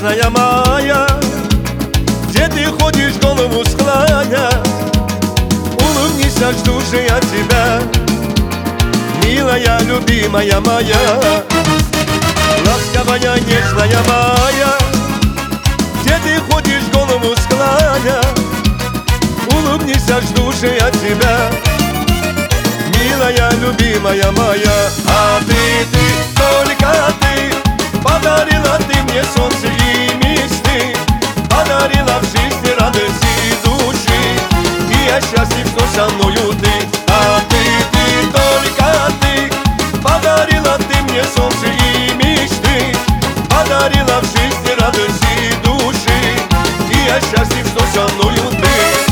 нежная моя, где ты ходишь, голову склоня. Улыбнись, я жду же я тебя, милая, любимая моя. Ласковая, нежная моя, где ты ходишь, голову склоня. Улыбнись, я жду же я тебя, милая, любимая моя. А ты, только ты, подарила ты мне солнце и мечты, подарила в жизни радость и души, и я счастлив, что со мною ты. А ты, только ты, подарила ты мне солнце и мечты, подарила в жизни радость и души, и я счастлив, что со мною ты.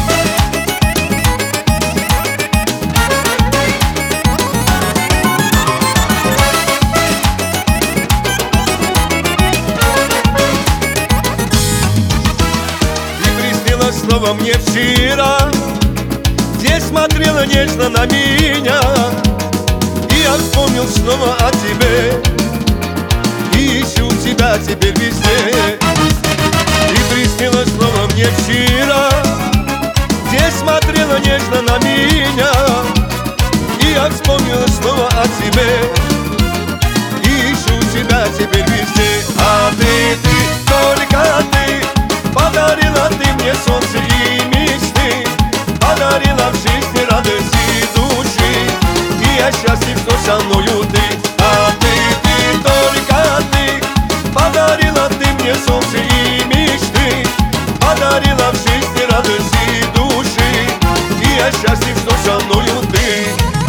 Снова мне вчера, где смотрела нежно на меня, и я вспомнил снова о тебе, и ищу тебя теперь везде. И приснилось снова мне вчера, где смотрела нежно на меня, и я вспомнил снова о тебе, и ищу тебя теперь везде. А ты, только ты, подарила ты мне солнце и мечты, подарила в жизни радость и души, и я счастлив, что со мною ты. А ты, только ты, подарила ты мне солнце и мечты, подарила в жизни радость и души, и я счастлив, что со мною ты.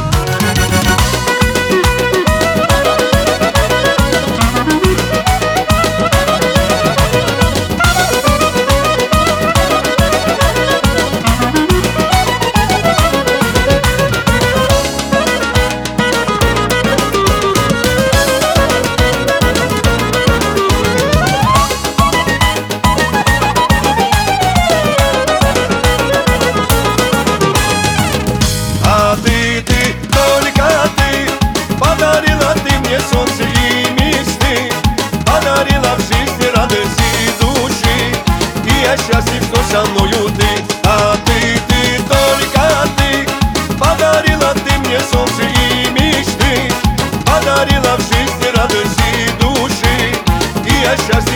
Подарила ты мне солнце и мечты, подарила в жизни радость и души, и я счастлив, что со мною ты. А ты, только ты, подарила ты мне солнце и мечты, подарила в жизни радость и души, и я счастлив.